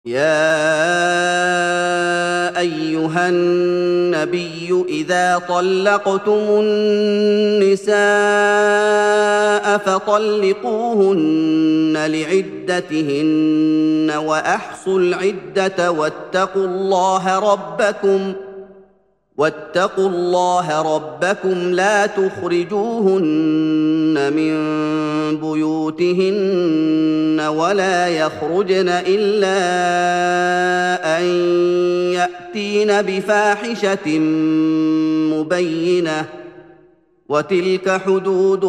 يا ايها النبي اذا طلقتم النساء فطلقوهن لعدتهن واحصوا العده واتقوا الله ربكم لا تخرجوهن من بيوتهن ولا يخرجن إلا أن يأتين بفاحشة مبينة وتلك حدود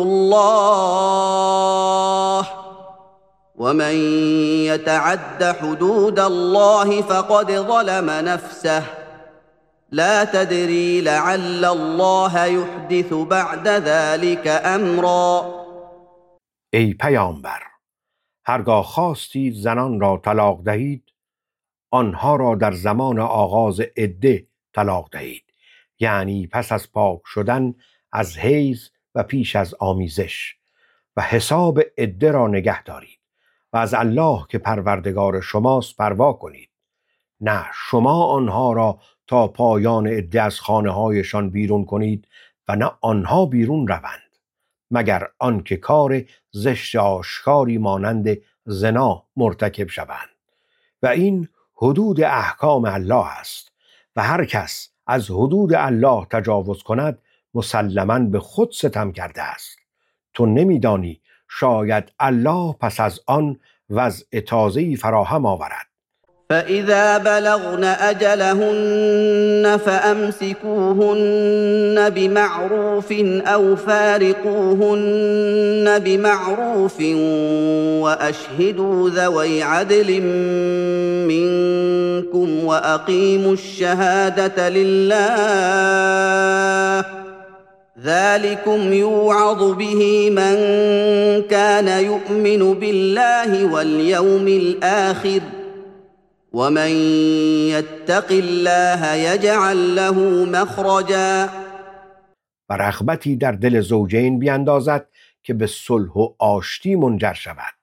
الله ومن يتعد حدود الله فقد ظلم نفسه لا تدری لعل الله يحدث بعد ذلك امرا. ای پیامبر، هرگاه خواستید زنان را طلاق دهید، آنها را در زمان آغاز عده طلاق دهید، یعنی پس از پاک شدن از حیض و پیش از آمیزش، و حساب عده را نگه دارید و از الله که پروردگار شماست پروا کنید. نه شما آنها را تا پایان عده از خانه‌هایشان بیرون کنید و نه آنها بیرون روند، مگر آنکه کار زشت آشکاری مانند زنا مرتکب شوند، و این حدود احکام الله است و هر کس از حدود الله تجاوز کند مسلماً به خود ستم کرده است. تو نمیدانی شاید الله پس از آن وضع تازه‌ای فراهم آورد. فإذا بلغن أجلهن فأمسكوهن بمعروف أو فارقوهن بمعروف وأشهدوا ذوي عدل منكم وأقيموا الشهادة لله ذلكم يوعظ به من كان يؤمن بالله واليوم الآخر ومن يتق الله يجعل له مخرجا. و رغبتی در دل زوجین بیندازد که به صلح و آشتی منجر شود.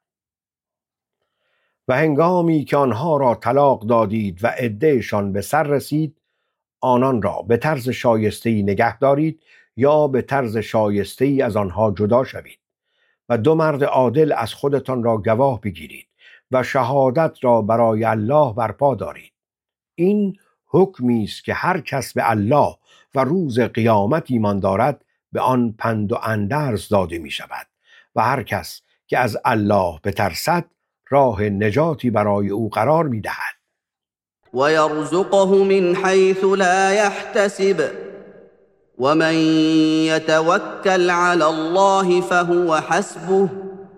و هنگامی که آنها را طلاق دادید و عدهشان به سر رسید، آنان را به طرز شایسته‌ای نگه دارید یا به طرز شایسته‌ای از آنها جدا شوید و دو مرد عادل از خودتان را گواه بگیرید و شهادت را برای الله برپا دارید. این حکمی است که هر کس به الله و روز قیامت ایمان دارد به آن پند و اندرز داده می شود و هر کس که از الله بترسد راه نجاتی برای او قرار می دهد. و یرزقه من حیث لا یحتسب ومن یتوکل علی الله فهو حسبه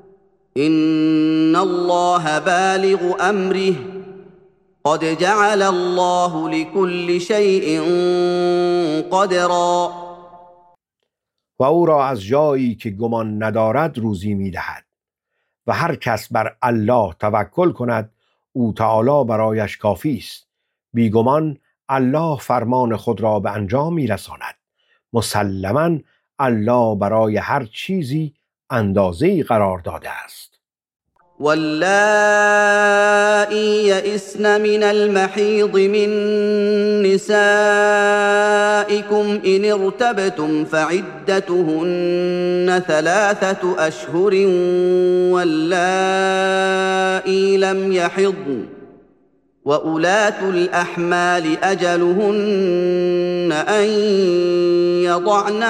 ان الله بالغ امره قد جعل الله لكل شيء قدرا. و او را از جایی که گمان ندارد روزی می دهد و هر کس بر الله توکل کند او تعالی برایش کافی است. بیگمان الله فرمان خود را به انجام می رساند. مسلماً الله برای هر چیزی اندازه‌ای قرار داده است. واللائي يئسن من المحيض من نسائكم إن ارتبتم فعدتهن 3 أشهر واللائي لم يحضن وأولاة الأحمال أجلهن أن يضعن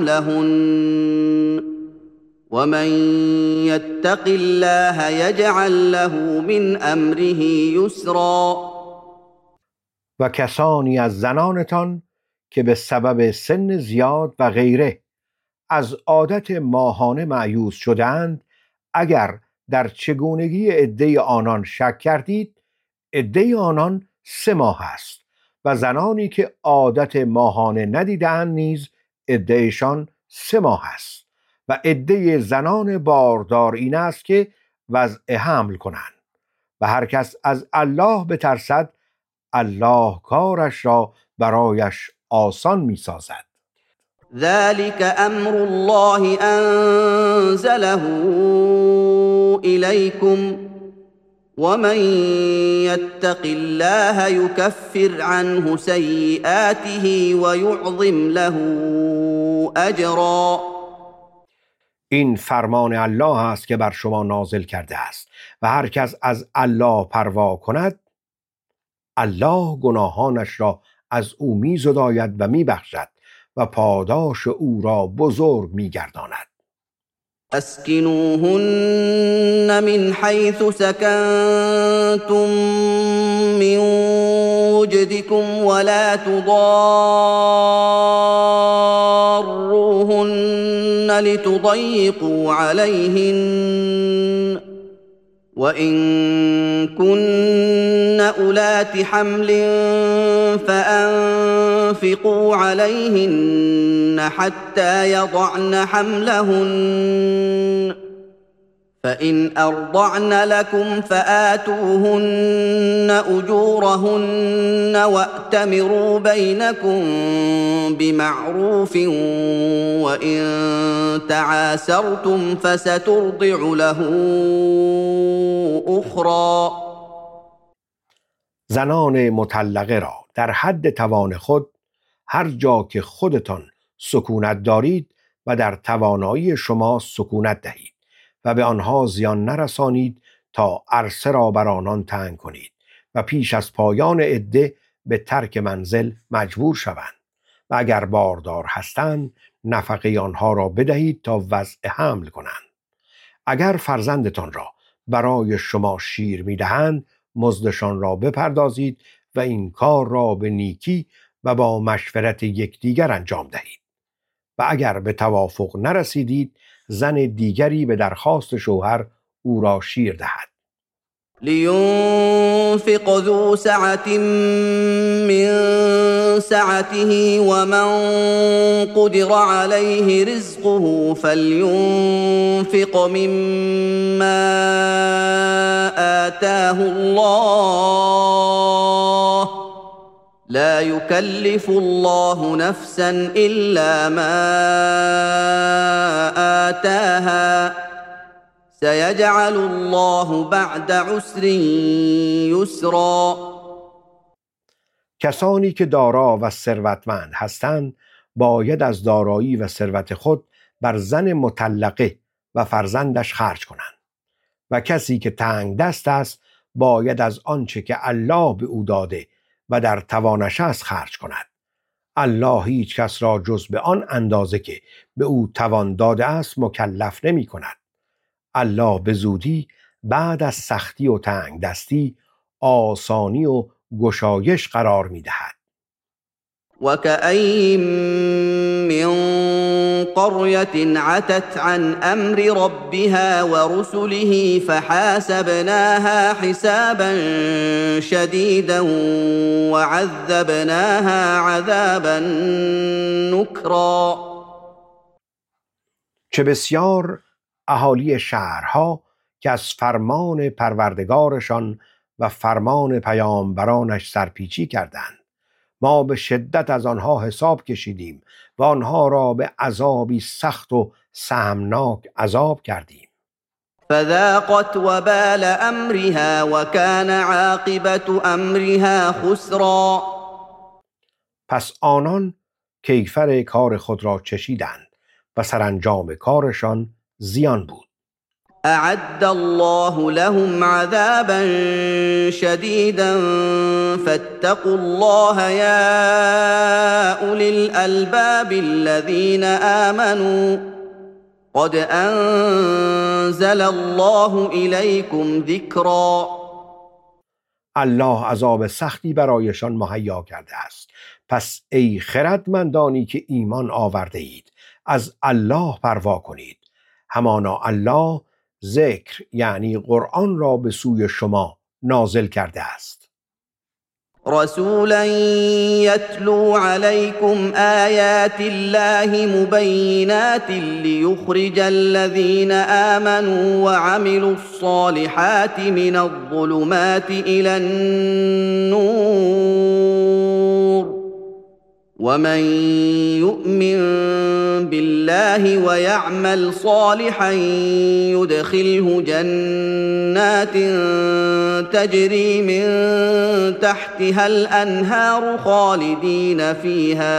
حملهن ومن يتق الله يجعل له من امره یسرا. و کسانی از زنانتان که به سبب سن زیاد و غیره از عادت ماهانه مایوس شدند، اگر در چگونگی عده آنان شک کردید، عده آنان 3 ماه است و زنانی که عادت ماهانه ندیدند نیز عدهشان 3 ماه است و عده زنان باردار این است که وضع حمل کنند و هر کس از الله بترسد الله کارش را برایش آسان می سازد. ذلك امر الله انزله الیکم ومن يتق الله يكفر عنه سيئاته ويعظم له اجرا. این فرمان الله است که بر شما نازل کرده است و هر کس از الله پروا کند الله گناهانش را از او می‌زداید و می‌بخشد و پاداش او را بزرگ می‌گرداند. اسکنوهن من حیث سکنتم من وجدكم ولا تضاروهن لتضيقوا عليهن وإن كن أولات حمل فأنفقوا عليهن حتى يضعن حملهن فإن أرضعن لكم فآتوهن أجورهن وأتمروا بينكم بمعروف وإن تعاسرتم فسترضع له أخرى. زنان مطلقه را در حد توان خود هر جا که خودتان سکونت دارید و در توانایی شما سکونت دهید و به آنها زیان نرسانید تا عرصه را بر آنان تنگ کنید و پیش از پایان عده به ترک منزل مجبور شوند و اگر باردار هستند نفقه آنها را بدهید تا وضع حمل کنند. اگر فرزندتان را برای شما شیر می‌دهند مزدشان را بپردازید و این کار را به نیکی و با مشورت یکدیگر انجام دهید و اگر به توافق نرسیدید زن دیگری به درخواست شوهر او را شیر دهد. لینفق ذو سعة من سعته ومن قدر عليه رزقه فلينفق مما آتاه الله لا يكلف الله نفسا إلا ما آتاها سيجعل الله بعد عسر یسرا. کسانی که دارا و ثروتمند هستند باید از دارایی و ثروت خود بر زن مطلقه و فرزندش خرج کنند و کسی که تنگ دست است باید از آنچه که الله به او داده و در توانش است خرج کند. الله هیچ کس را جز به آن اندازه که به او توان داده است مکلف نمی کند. الله به زودی بعد از سختی و تنگ دستی آسانی و گشایش قرار می دهد. وكأين من قرية عتت عن أمر ربها ورسله فحاسبناها حسابا شديدا وعذبناها عذابا نكرا. چه بسیار اهالی شهرها که از فرمان پروردگارشان و فرمان پیامبرانش سرپیچی کردند ما به شدت از آنها حساب کشیدیم و آنها را به عذابی سخت و سهمناک عذاب کردیم. فذاقت وبال امرها وكان عاقبة امرها خسرا. پس آنان کیفر کار خود را چشیدند و سرانجام کارشان زیان بود. اعد الله لهم عذابا شديدا فاتقوا الله يا اولي الالباب الذين آمنوا قد انزل الله اليكم ذكرا. الله عذاب سختی برایشان مهیا کرده است. پس ای خردمندانی که ایمان آورده اید از الله پروا کنید. همانا الله ذکر یعنی قرآن را به سوی شما نازل کرده است. رسولا يتلو عليكم آيات الله مبينات ليخرج الذين آمنوا وعملوا الصالحات من الظلمات إلى النور ومن يؤمن بالله الله ويعمل صالحا يدخله جنات تجري من تحتها الأنهار خالدين فيها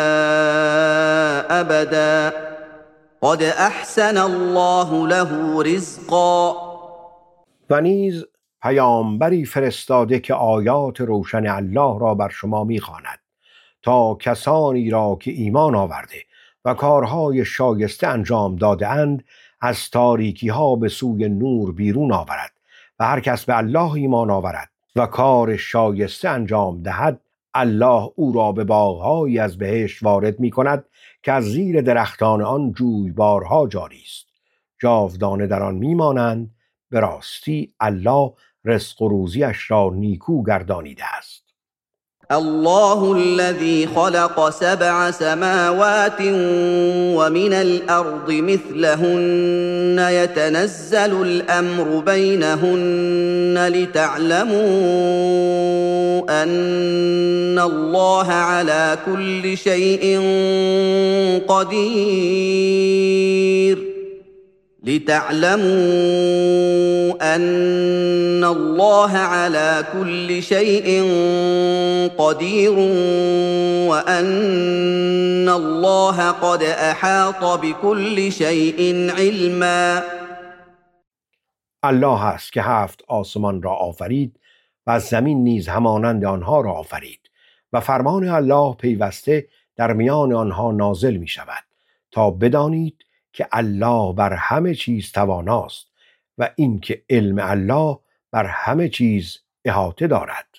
أبدا قد أحسن الله له رزقا. و نیز پیامبری فرستاده که آیات روشن الله را بر شما می‌خواند تا کسانی را که ایمان آورده و کارهای شایسته انجام داده اند از تاریکی ها به سوی نور بیرون آورد و هر کس به الله ایمان آورد و کار شایسته انجام دهد الله او را به باغ‌هایی از بهشت وارد می کند که از زیر درختان آن جویبارها جاری است، جاودانه در آن می مانند. به راستی الله رزق و روزیش را نیکو گردانیده است. الله الذي خلق 7 سماوات ومن الأرض مثلهن يتنزل الأمر بينهن لتعلموا أن الله على كل شيء قدير وأن الله قد أحاط بكل شيء علما. الله است که 7 آسمان را آفرید و از زمین نیز همانند آنها را آفرید و فرمان الله پیوسته در میان آنها نازل می شود تا بدانید که الله بر همه چیز تواناست و اینکه علم الله بر همه چیز احاطه دارد.